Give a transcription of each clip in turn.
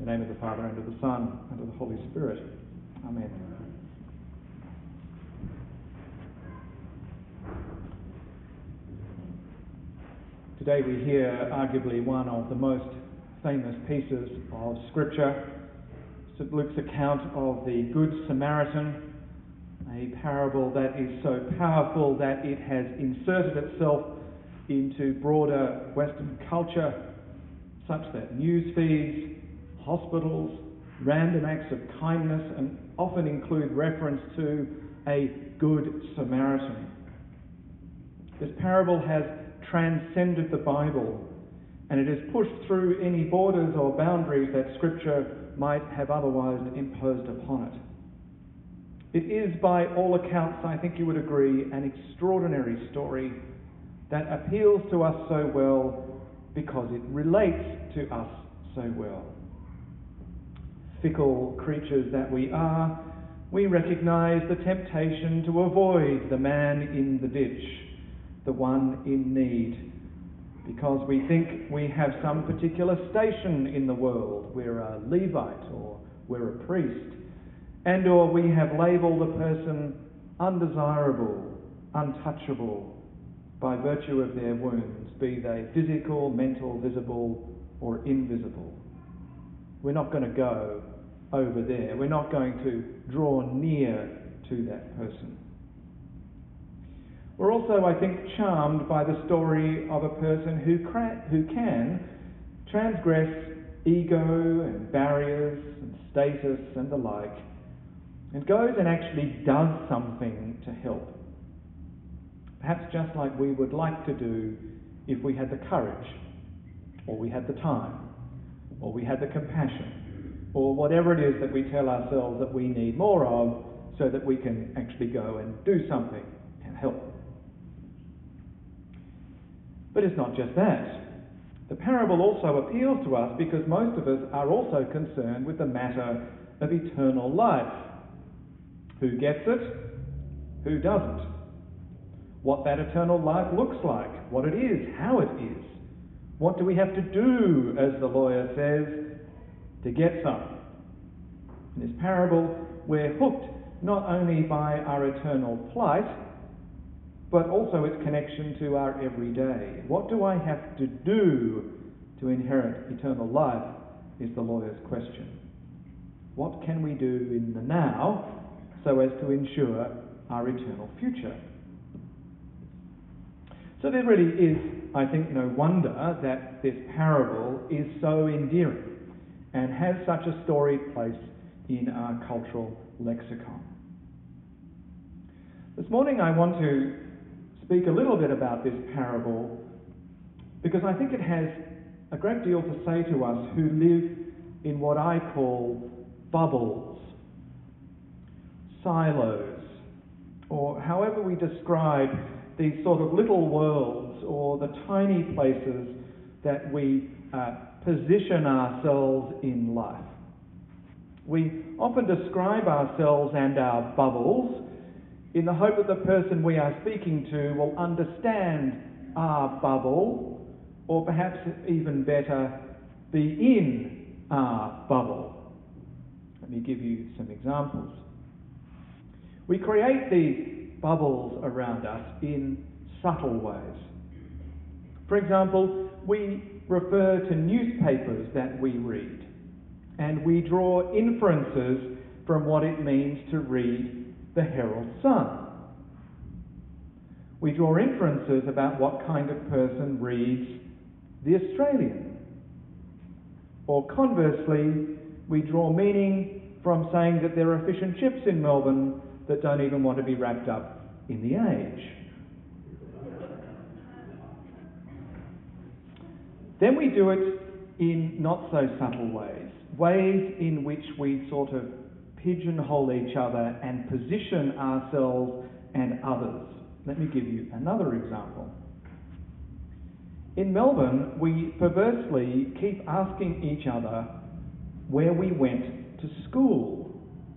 In the name of the Father, and of the Son, and of the Holy Spirit. Amen. Today we hear arguably one of the most famous pieces of Scripture, St. Luke's account of the Good Samaritan, a parable that is so powerful that it has inserted itself into broader Western culture, such that news feeds, hospitals, random acts of kindness, and often include reference to a Good Samaritan. This parable has transcended the Bible, and it has pushed through any borders or boundaries that Scripture might have otherwise imposed upon it. It is, by all accounts, I think you would agree, an extraordinary story that appeals to us so well because it relates to us so well. Fickle creatures that we are, we recognise the temptation to avoid the man in the ditch, the one in need, because we think we have some particular station in the world. We're a Levite or we're a priest, and or we have labelled a person undesirable, untouchable, by virtue of their wounds, be they physical, mental, visible or invisible. We're not going to go over there. We're not going to draw near to that person. We're also, I think, charmed by the story of a person who can transgress ego and barriers and status and the like, and goes and actually does something to help. Perhaps just like we would like to do if we had the courage, or we had the time, or we had the compassion, or whatever it is that we tell ourselves that we need more of so that we can actually go and do something and help. But it's not just that. The parable also appeals to us because most of us are also concerned with the matter of eternal life. Who gets it? Who doesn't? What that eternal life looks like, what it is, how it is. What do we have to do, as the lawyer says, to get some? In this parable, we're hooked not only by our eternal plight, but also its connection to our everyday. What do I have to do to inherit eternal life, is the lawyer's question. What can we do in the now so as to ensure our eternal future? So there really is, I think, no wonder that this parable is so endearing and has such a storied place in our cultural lexicon. This morning I want to speak a little bit about this parable because I think it has a great deal to say to us who live in what I call bubbles, silos, or however we describe these sort of little worlds or the tiny places that we position ourselves in life. We often describe ourselves and our bubbles in the hope that the person we are speaking to will understand our bubble, or perhaps even better, be in our bubble. Let me give you some examples. We create these bubbles around us in subtle ways. For example, we refer to newspapers that we read, and we draw inferences from what it means to read the Herald Sun. We draw inferences about what kind of person reads the Australian. Or conversely, we draw meaning from saying that there are fish and chips in Melbourne that don't even want to be wrapped up in the Age. Then we do it in not so subtle ways, ways in which we sort of pigeonhole each other and position ourselves and others. Let me give you another example. In Melbourne, we perversely keep asking each other where we went to school,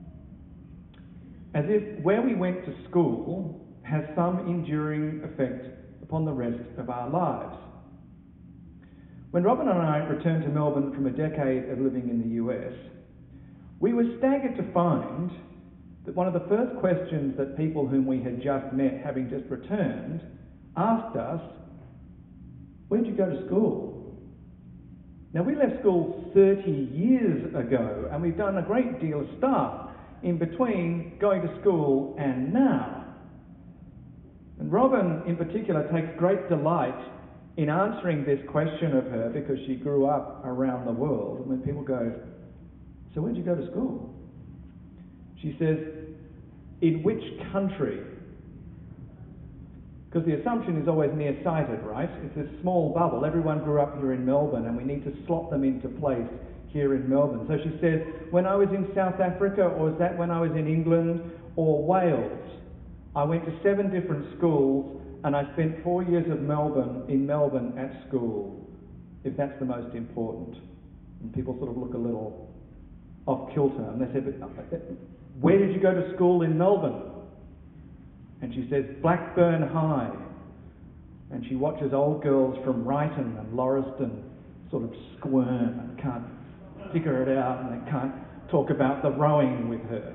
as if where we went to school has some enduring effect upon the rest of our lives. When Robin and I returned to Melbourne from a decade of living in the US, we were staggered to find that one of the first questions that people whom we had just met, having just returned, asked us, "Where'd you go to school?" Now, we left school 30 years ago, and we've done a great deal of stuff in between going to school and now. And Robin, in particular, takes great delight in answering this question of her because she grew up around the world. And when people go, "So where'd you go to school?" she says, "In which country?" Because the assumption is always nearsighted, right? It's this small bubble. Everyone grew up here in Melbourne, and we need to slot them into place here in Melbourne. So she says, "When I was in South Africa, or is that when I was in England or Wales? I went to 7 different schools, and I spent 4 years in Melbourne at school, if that's the most important." And people sort of look a little off kilter, and they say, "But where did you go to school in Melbourne?" And she says, "Blackburn High." And she watches old girls from Ryton and Lauriston sort of squirm and can't figure it out, and they can't talk about the rowing with her.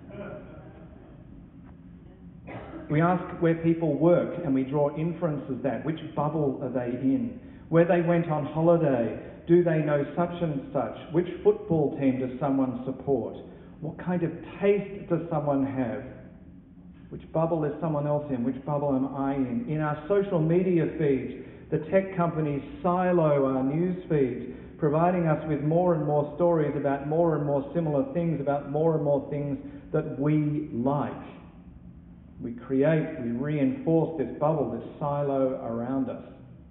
We ask where people work, and we draw inferences that. Which bubble are they in? Where they went on holiday. Do they know such and such? Which football team does someone support? What kind of taste does someone have? Which bubble is someone else in? Which bubble am I in? In our social media feeds, the tech companies silo our news feeds, providing us with more and more stories about more and more similar things, about more and more things that we like. We reinforce this bubble, this silo around us.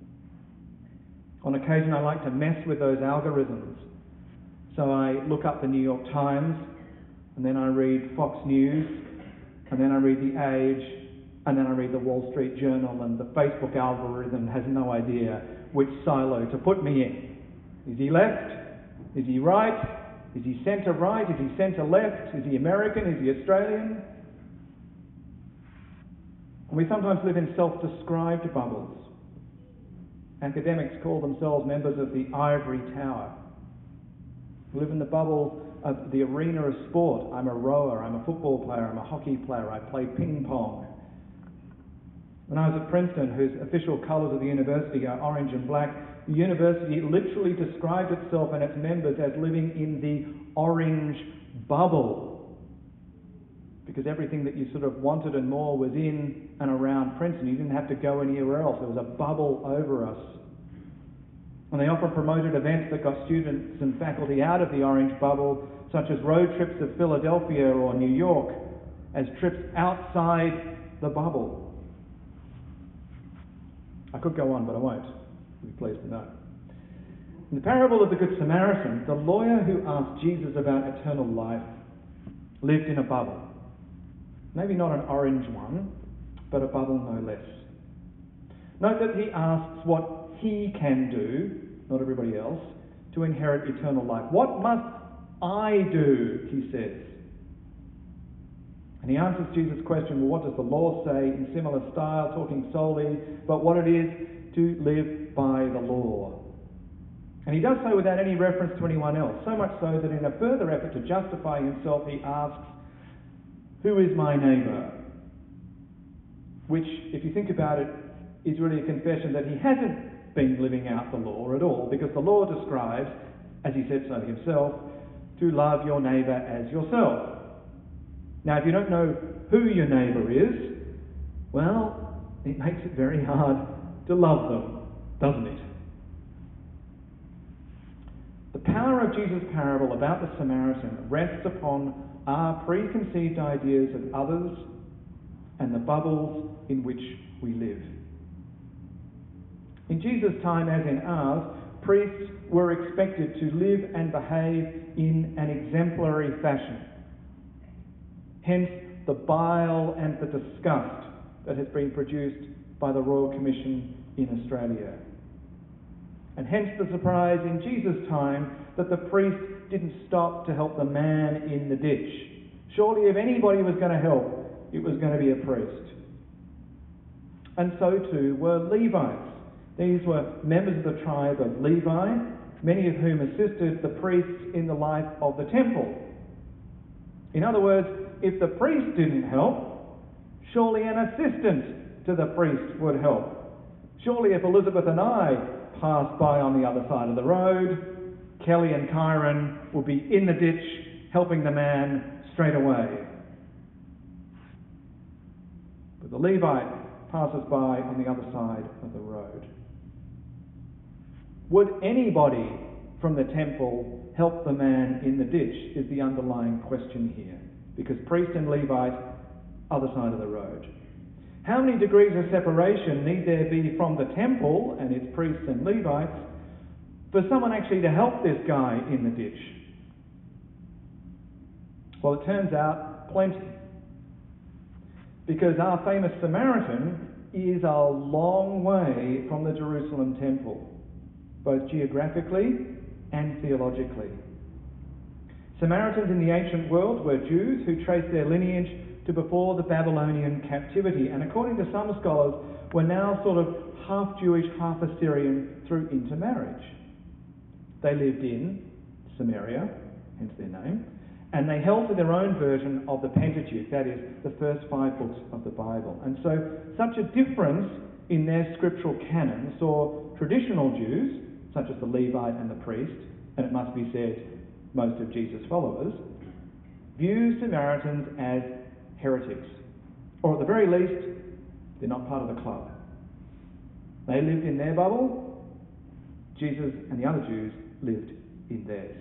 On occasion, I like to mess with those algorithms. So I look up the New York Times, and then I read Fox News, and then I read The Age, and then I read the Wall Street Journal, and the Facebook algorithm has no idea which silo to put me in. Is he left? Is he right? Is he centre right? Is he centre left? Is he American? Is he Australian? And we sometimes live in self-described bubbles. Academics call themselves members of the ivory tower. We live in the bubble of the arena of sport. I'm a rower, I'm a football player, I'm a hockey player, I play ping pong. When I was at Princeton, whose official colours of the university are orange and black, the university literally described itself and its members as living in the orange bubble. Because everything that you sort of wanted and more was in and around Princeton. You didn't have to go anywhere else. There was a bubble over us. And they often promoted events that got students and faculty out of the orange bubble, such as road trips to Philadelphia or New York, as trips outside the bubble. I could go on, but I won't. You'll be pleased to know. In the parable of the Good Samaritan, the lawyer who asked Jesus about eternal life lived in a bubble. Maybe not an orange one, but a bubble no less. Note that he asks what he can do, not everybody else, to inherit eternal life. What must I do, he says. And he answers Jesus' question, well, what does the law say, in similar style, talking solely about what it is to live by the law. And he does so without any reference to anyone else, so much so that in a further effort to justify himself, he asks, who is my neighbour? Which, if you think about it, is really a confession that he hasn't been living out the law at all, because the law describes, as he said so himself, to love your neighbour as yourself. Now, if you don't know who your neighbour is, well, it makes it very hard to love them, doesn't it? The power of Jesus' parable about the Samaritan rests upon our preconceived ideas of others and the bubbles in which we live. In Jesus' time, as in ours, priests were expected to live and behave in an exemplary fashion. Hence the bile and the disgust that has been produced by the Royal Commission in Australia. And hence the surprise in Jesus' time that the priest didn't stop to help the man in the ditch. Surely if anybody was going to help, it was going to be a priest. And so too were Levites, These were members of the tribe of Levi, many of whom assisted the priests in the life of the temple. In other words, if the priest didn't help, surely an assistant to the priest would help. Surely if Elizabeth and I passed by on the other side of the road, Kelly and Kyron would be in the ditch helping the man straight away. But the Levite passes by on the other side of the road. Would anybody from the temple help the man in the ditch is the underlying question here. Because priest and Levite, other side of the road. How many degrees of separation need there be from the temple and its priests and Levites for someone actually to help this guy in the ditch? Well, it turns out plenty. Because our famous Samaritan is a long way from the Jerusalem temple, both geographically and theologically. Samaritans in the ancient world were Jews who traced their lineage to before the Babylonian captivity, and according to some scholars were now sort of half Jewish, half Assyrian through intermarriage. They lived in Samaria, hence their name, and they held to their own version of the Pentateuch, that is, the first 5 books of the Bible. And so such a difference in their scriptural canon saw traditional Jews, such as the Levite and the priest, and it must be said, most of Jesus' followers, view Samaritans as heretics. Or at the very least, they're not part of the club. They lived in their bubble. Jesus and the other Jews lived in theirs.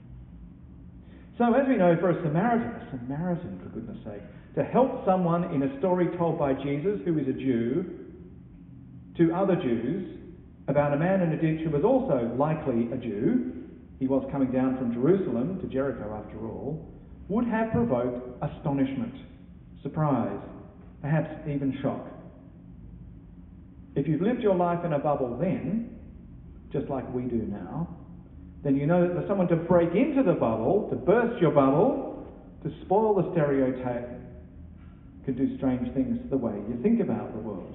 So as we know, for a Samaritan for goodness sake, to help someone in a story told by Jesus, who is a Jew, to other Jews, about a man in a ditch who was also likely a Jew, he was coming down from Jerusalem to Jericho after all, would have provoked astonishment, surprise, perhaps even shock. If you've lived your life in a bubble then, just like we do now, then you know that for someone to break into the bubble, to burst your bubble, to spoil the stereotype, can do strange things to the way you think about the world.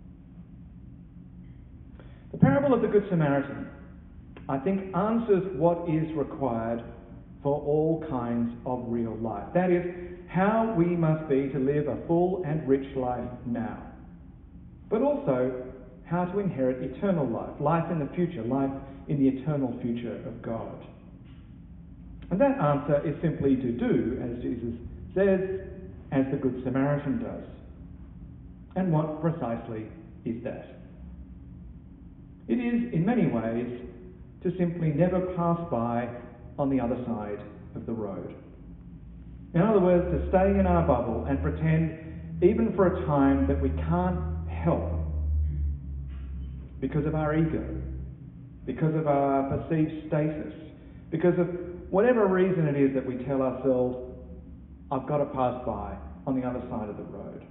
The parable of the Good Samaritan, I think, answers what is required for all kinds of real life. That is, how we must be to live a full and rich life now. But also, how to inherit eternal life, life in the future, life in the eternal future of God. And that answer is simply to do, as Jesus says, as the Good Samaritan does. And what precisely is that? It is, in many ways, to simply never pass by on the other side of the road. In other words, to stay in our bubble and pretend, even for a time, that we can't help because of our ego, because of our perceived status, because of whatever reason it is that we tell ourselves, I've got to pass by on the other side of the road.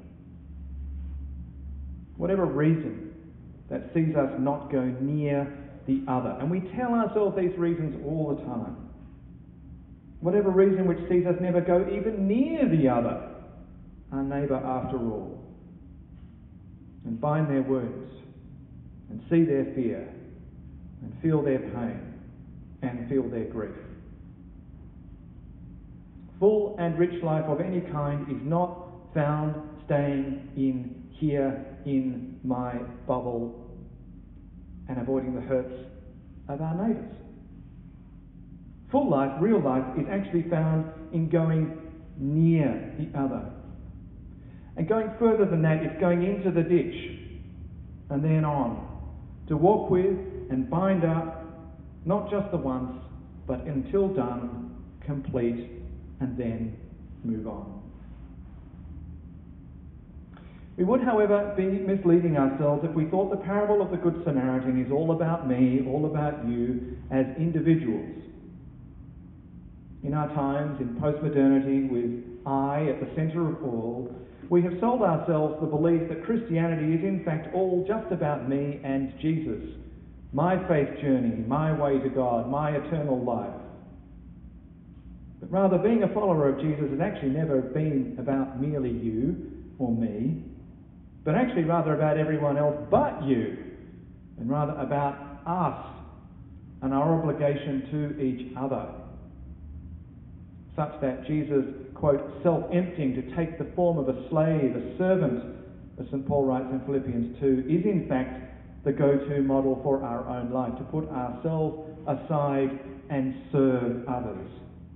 Whatever reason that sees us not go near the other. And we tell ourselves these reasons all the time. Whatever reason which sees us never go even near the other, our neighbour after all, and bind their wounds, and see their fear, and feel their pain, and feel their grief. Full and rich life of any kind is not found staying in here in my bubble and avoiding the hurts of our neighbours. Full life, real life, is actually found in going near the other. And going further than that, it's going into the ditch and then on, to walk with and bind up, not just the once, but until done, complete, and then move on. We would, however, be misleading ourselves if we thought the parable of the Good Samaritan is all about me, all about you, as individuals. In our times, in postmodernity, with I at the centre of all, we have sold ourselves the belief that Christianity is in fact all just about me and Jesus, my faith journey, my way to God, my eternal life. But rather, being a follower of Jesus has actually never been about merely you or me, but actually rather about everyone else but you, and rather about us and our obligation to each other, such that Jesus, quote, self-emptying to take the form of a slave, a servant, as St. Paul writes in Philippians 2, is in fact the go-to model for our own life, to put ourselves aside and serve others.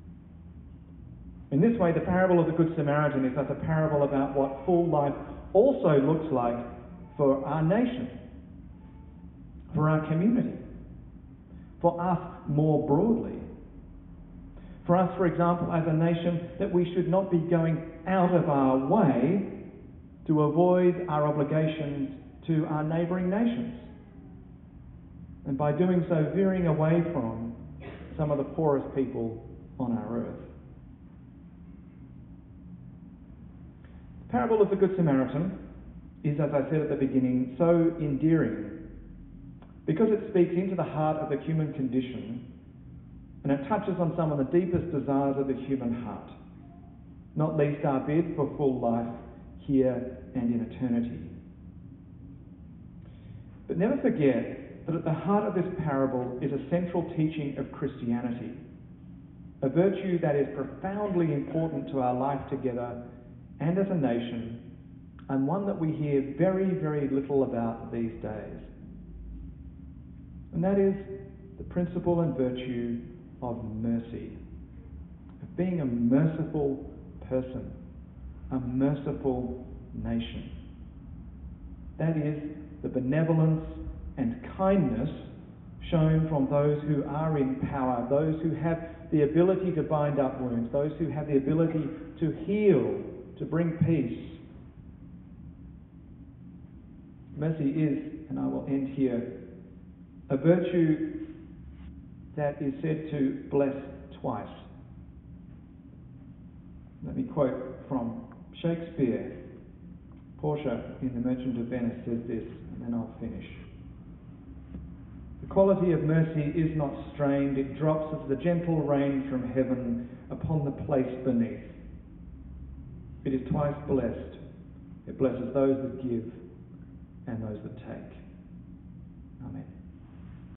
In this way, the parable of the Good Samaritan is thus a parable about what full life also looks like for our nation, for our community, for us more broadly. For us, for example, as a nation, that we should not be going out of our way to avoid our obligations to our neighbouring nations, and by doing so veering away from some of the poorest people on our earth. The parable of the Good Samaritan is, as I said at the beginning, so endearing because it speaks into the heart of the human condition, and it touches on some of the deepest desires of the human heart, not least our bid for full life here and in eternity. But never forget that at the heart of this parable is a central teaching of Christianity, a virtue that is profoundly important to our life together and as a nation, and one that we hear very, very little about these days. And that is the principle and virtue of mercy, of being a merciful person, a merciful nation. That is the benevolence and kindness shown from those who are in power, those who have the ability to bind up wounds, those who have the ability to heal, to bring peace. Mercy is, and I will end here, a virtue that is said to bless twice. Let me quote from Shakespeare. Portia in The Merchant of Venice says this, and then I'll finish. The quality of mercy is not strained, it drops as the gentle rain from heaven upon the place beneath. It is twice blessed. It blesses those that give and those that take. Amen.